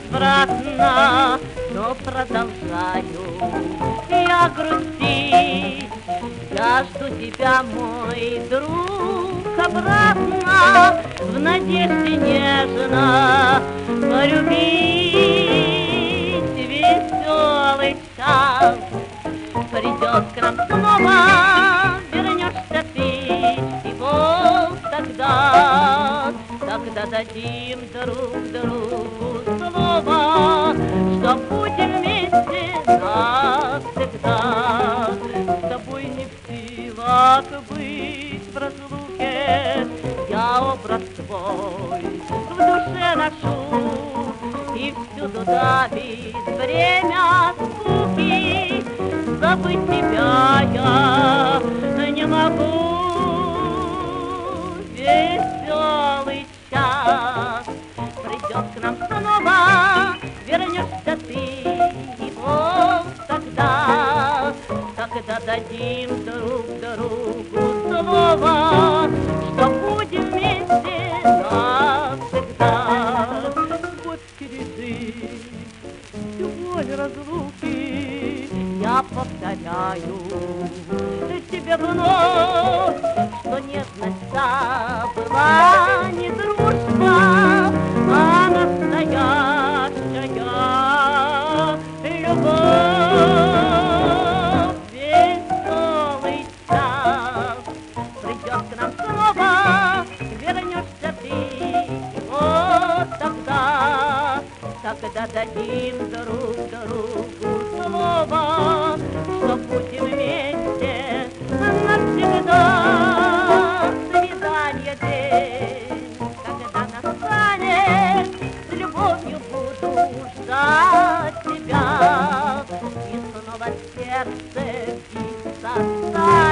безвозвратно, но продолжаю я грустить. Я жду тебя, мой друг, обратно, в надежде нежно полюбить. Веселый час придет к нам снова, вернешься ты, и вот тогда дадим друг другу слово, что будем вместе навсегда. С тобой не в силах быть в разлуке, я образ твой в душе ношу, и всюду давит время скуки. Забыть тебя я не могу. Веселый час придет к нам снова, вернешься ты, и вот тогда дадим друг другу слово, что будем вместе навсегда. Вот пережить всю боль разлуки, я повторяю тебе вновь, что нежность была не дружба, а настоящая любовь. Веселый час придет к нам снова, вернешься ты, и вот тогда дадим друг другу слово, что будем вместе навсегда. Свидание день, когда настанет, с любовью буду ждать тебя, и снова сердце биться станет.